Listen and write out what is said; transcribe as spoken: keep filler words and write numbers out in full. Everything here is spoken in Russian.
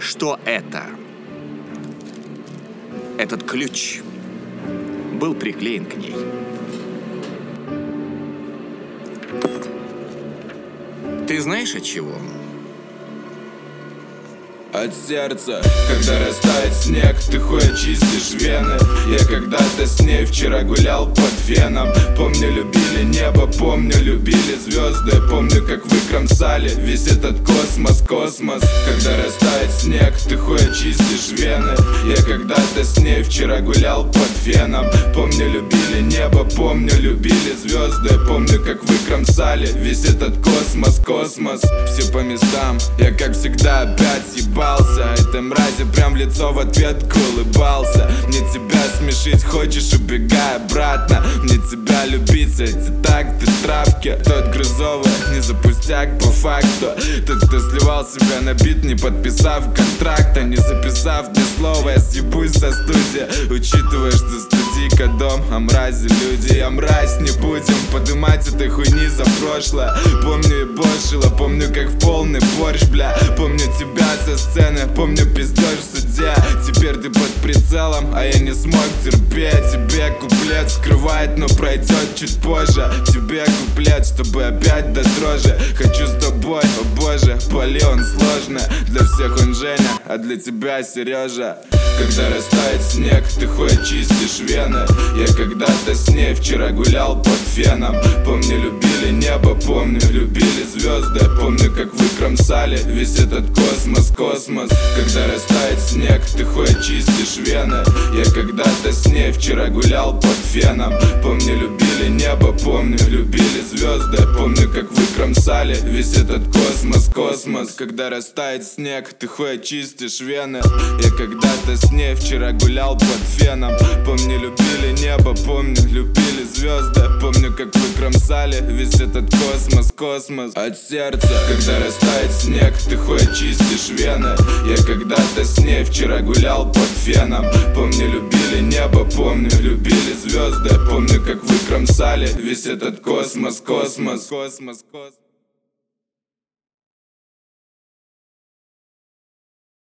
Что это? Этот ключ был приклеен к ней. Ты знаешь, от чего? От сердца. Когда растает снег, ты хуй очистишь вены. Я когда-то с ней вчера гулял под феном. Помню, любили небо, помню, любили звезды. Помню, как вы кромсали весь этот космос, космос. Когда растает снег, ты хуй очистишь вены. Я когда-то с ней вчера гулял под феном. Помню, любили небо, помню, любили звезды. Помню, как вы кромсали весь этот космос, космос. Все по местам, я как всегда опять съебал. Этой мрази прям в лицо в ответку улыбался. Мне тебя смешить хочешь, убегай обратно. Мне тебя любить, эти такты, травки. Тот грузовый, не за пустяк по факту. Тот, кто сливал себя на бит, не подписав контракта, не записав ни слова, я съебусь со студии. Учитывая, что студийка дом, а мрази люди. Я мразь, не будем подымать этой хуйни за прошлое. Помню и бошила, помню, как в полный борщ, бля. Помню тебя со сцены, помню пиздёж в суде. Теперь ты под прицелом, а я не смог терпеть. Тебе куплет скрывает, но пройдет чуть позже. Тебе куплет, чтобы опять до дрожи. Хочу с тобой, о боже, поли он сложно. Для всех он Женя, а для тебя Сережа. Когда растает снег, ты хуй очистишь вены. Я когда-то с ней вчера гулял под феном. Помню, любили небо, помню, любили звезды. Помню, как вы кромсали весь этот космос, космос. Когда растает снег, ты хуй очистишь вены. Я когда-то с ней вчера гулял под феном. Помню, любили небо, помню, любили звезды. Помню, как вы кромсали весь этот космос, космос. Когда растает снег, ты хуй очистишь вены. Я когда-то с ней вчера гулял под феном. Помню, любили небо, помню, любили звезды. Помню, как вы кромсали весь этот космос, космос. От сердца. Когда растает снег, ты хуй очистишь вены. Я когда-то с ней вчера гулял под феном. Помню, любили небо, помню, любили звезды. Помню, как вы кромсали весь этот космос, космос, космос, космос.